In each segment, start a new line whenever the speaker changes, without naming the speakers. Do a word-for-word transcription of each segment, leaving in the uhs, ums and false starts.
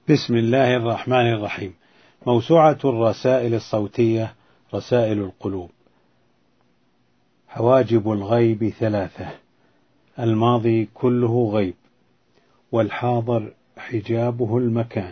بسم الله الرحمن الرحيم. موسوعة الرسائل الصوتية رسائل القلوب. حواجب الغيب ثلاثة: الماضي كله غيب، والحاضر حجابه المكان،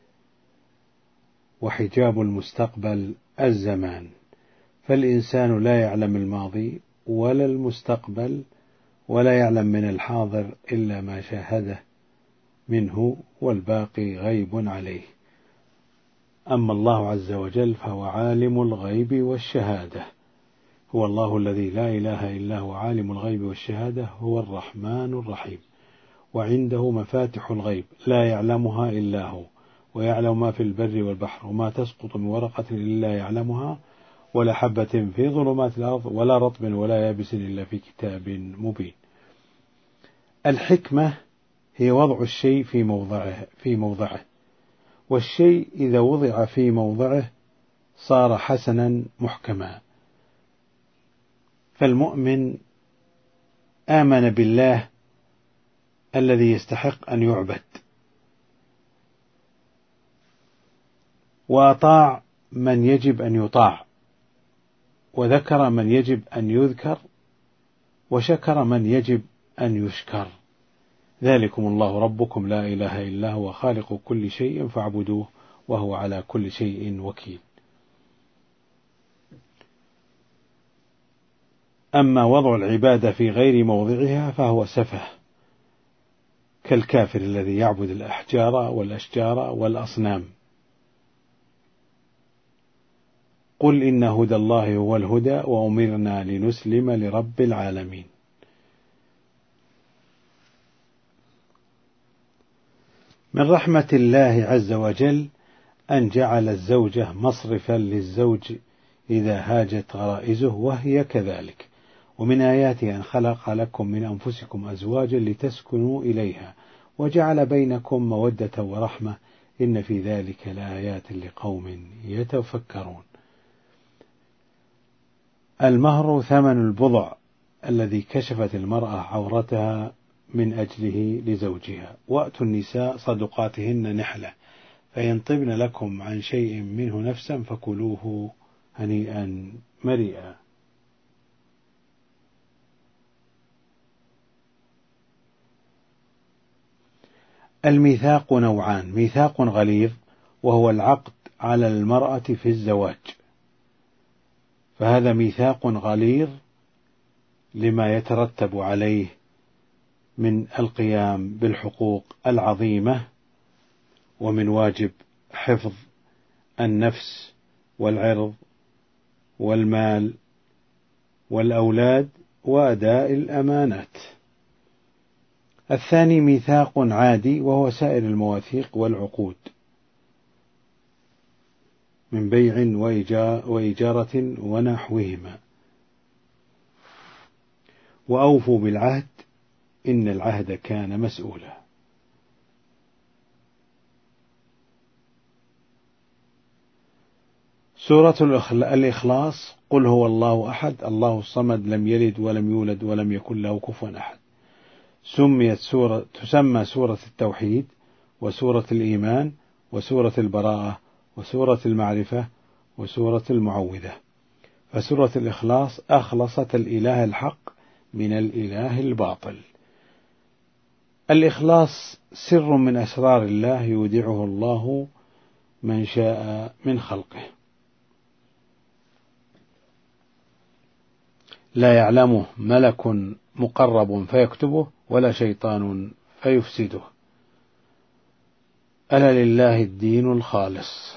وحجاب المستقبل الزمان. فالإنسان لا يعلم الماضي ولا المستقبل، ولا يعلم من الحاضر إلا ما شاهده منه، والباقي غيب عليه. أما الله عز وجل فهو عالم الغيب والشهادة، هو الله الذي لا إله إلا هو عالم الغيب والشهادة، هو الرحمن الرحيم. وعنده مفاتح الغيب لا يعلمها إلا هو، ويعلم ما في البر والبحر، وما تسقط من ورقة إلا يعلمها، ولا حبة في ظلمات الأرض، ولا رطب ولا يابس إلا في كتاب مبين. الحكمة هي وضع الشيء في موضعه في موضعه والشيء إذا وضع في موضعه صار حسنا محكما. فالمؤمن آمن بالله الذي يستحق أن يعبد، وأطاع من يجب أن يطاع، وذكر من يجب أن يذكر، وشكر من يجب أن يشكر. ذلكم الله ربكم لا إله إلا هو خالق كل شيء فاعبدوه وهو على كل شيء وكيل. أما وضع العبادة في غير موضعها فهو سفه، كالكافر الذي يعبد الأحجار والأشجار والأصنام. قل إن هدى الله هو الهدى وأمرنا لنسلم لرب العالمين. من رحمة الله عز وجل أن جعل الزوجة مصرفا للزوج إذا هاجت غرائزه، وهي كذلك. ومن آياته أن خلق لكم من أنفسكم أزواجا لتسكنوا إليها وجعل بينكم مودة ورحمة إن في ذلك لآيات لقوم يتفكرون. المهر ثمن البضع الذي كشفت المرأة عورتها من أجله لزوجها. وأتوا النساء صدقاتهن نحلة، فإن طبن لكم عن شيء منه نفسا فكلوه هنيئا مريئا. الميثاق نوعان: ميثاق غليظ وهو العقد على المرأة في الزواج، فهذا ميثاق غليظ لما يترتب عليه من القيام بالحقوق العظيمة، ومن واجب حفظ النفس والعرض والمال والأولاد وأداء الأمانات. الثاني ميثاق عادي وهو سائر المواثيق والعقود من بيع وإجارة ونحوهما. وأوفوا بالعهد إن العهد كان مسؤولا. سورة الإخلاص: قل هو الله أحد الله الصمد لم يلد ولم يولد ولم يكن له كفوا أحد. سميت سورة تسمى سورة التوحيد، وسورة الإيمان، وسورة البراءة، وسورة المعرفة، وسورة المعوذة. فسورة الإخلاص أخلصت الإله الحق من الإله الباطل. الإخلاص سر من أسرار الله يودعه الله من شاء من خلقه، لا يعلمه ملك مقرب فيكتبه ولا شيطان فيفسده. ألا لله الدين الخالص.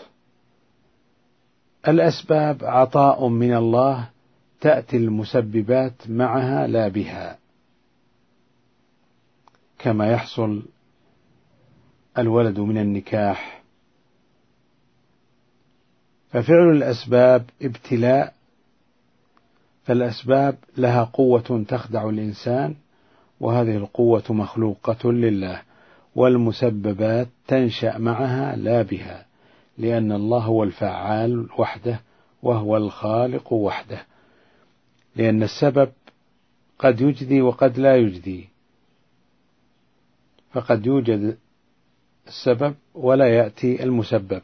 الأسباب عطاء من الله تأتي المسببات معها لا بها، كما يحصل الولد من النكاح. ففعل الأسباب ابتلاء، فالأسباب لها قوة تخدع الإنسان، وهذه القوة مخلوقة لله، والمسببات تنشأ معها لا بها، لأن الله هو الفعال وحده وهو الخالق وحده. لأن السبب قد يجدي وقد لا يجدي، فقد يوجد السبب ولا يأتي المسبب،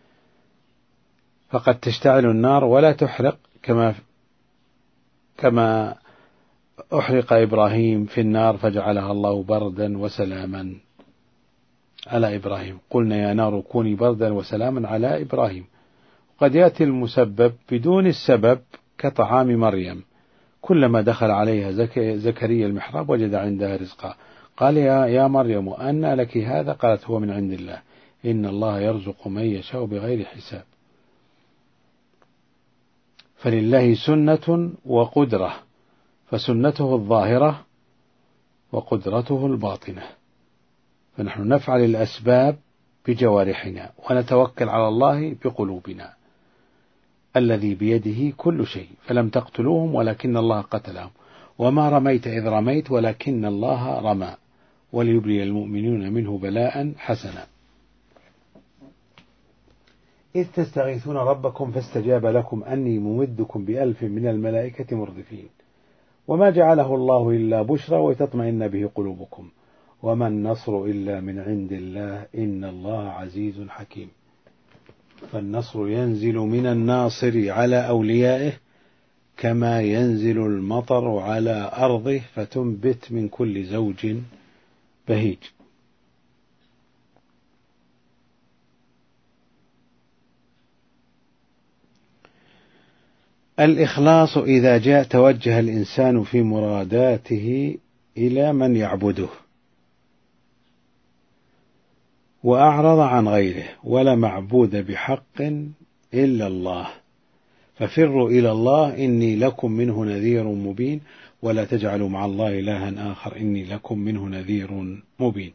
فقد تشتعل النار ولا تحرق كما كما أحرق إبراهيم في النار فجعلها الله بردا وسلاما على إبراهيم. قلنا يا نار كوني بردا وسلاما على إبراهيم. قد يأتي المسبب بدون السبب كطعام مريم، كلما دخل عليها زكريا المحراب وجد عندها رزقا قال يا, يا مريم أنى لك هذا؟ قالت هو من عند الله إن الله يرزق من يشاء بغير حساب. فلله سنة وقدرة، فسنته الظاهرة وقدرته الباطنة، فنحن نفعل الأسباب بجوارحنا ونتوكل على الله بقلوبنا الذي بيده كل شيء. فلم تقتلوهم ولكن الله قتلهم، وما رميت إذ رميت ولكن الله رمى، وليبلي المؤمنون منه بلاء حسنا. إذ تستغيثون ربكم فاستجاب لكم أني ممدكم بألف من الملائكة مردفين، وما جعله الله إلا بشرى وتطمئن به قلوبكم، وما النصر إلا من عند الله إن الله عزيز حكيم. فالنصر ينزل من الناصر على أوليائه كما ينزل المطر على أرضه فتنبت من كل زوج بهيج. الإخلاص إذا جاء توجه الإنسان في مراداته إلى من يعبده وأعرض عن غيره، ولا معبود بحق إلا الله، ففروا إلى الله إني لكم منه نذير مبين، ولا تجعلوا مع الله إلها آخر إني لكم منه نذير مبين.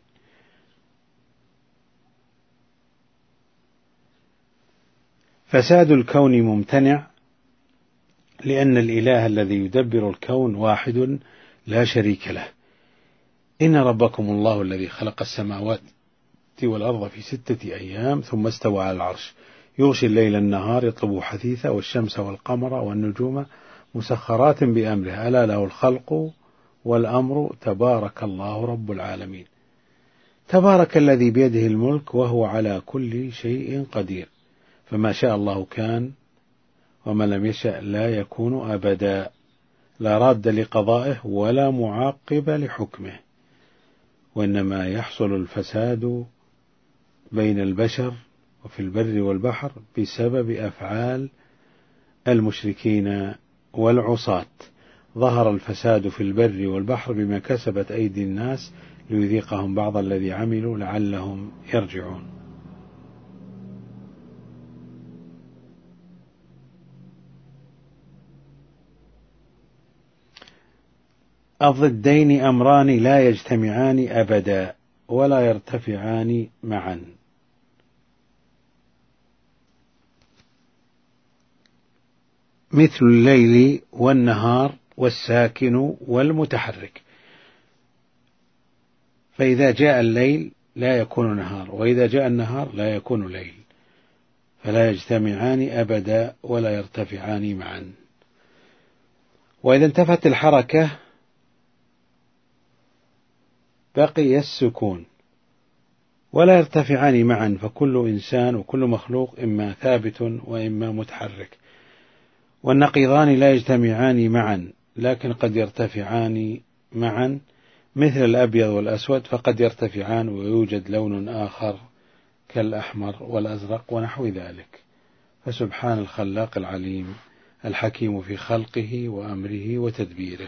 فساد الكون ممتنع، لأن الإله الذي يدبر الكون واحد لا شريك له. إن ربكم الله الذي خلق السماوات والأرض في ستة أيام ثم استوى على العرش يغشي الليل النهار يطلبه حثيثا والشمس والقمر والنجوم مسخرات بأمره ألا له الخلق والأمر تبارك الله رب العالمين. تبارك الذي بيده الملك وهو على كل شيء قدير، فما شاء الله كان وما لم يشأ لا يكون أبدا، لا راد لقضائه ولا معاقب لحكمه. وإنما يحصل الفساد بين البشر وفي البر والبحر بسبب أفعال المشركين والعصاة. ظهر الفساد في البر والبحر بما كسبت أيدي الناس ليذيقهم بعض الذي عملوا لعلهم يرجعون. الضدين أمران لا يجتمعان أبدا ولا يرتفعان معا. مثل الليل والنهار والساكن والمتحرك، فإذا جاء الليل لا يكون نهار، وإذا جاء النهار لا يكون ليل، فلا يجتمعان أبدا ولا يرتفعان معا. وإذا انتفت الحركة بقي السكون ولا يرتفعان معا، فكل إنسان وكل مخلوق إما ثابت وإما متحرك، والنقيضان لا يجتمعان معا لكن قد يرتفعان معا، مثل الأبيض والأسود فقد يرتفعان ويوجد لون آخر كالأحمر والأزرق ونحو ذلك. فسبحان الخلاق العليم الحكيم في خلقه وأمره وتدبيره.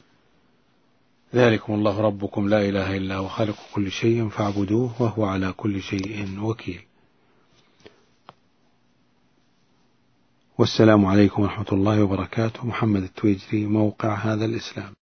ذلكم الله ربكم لا إله إلا هو خالق كل شيء فاعبدوه وهو على كل شيء وكيل. والسلام عليكم ورحمة الله وبركاته. محمد التويجري، موقع هذا الإسلام.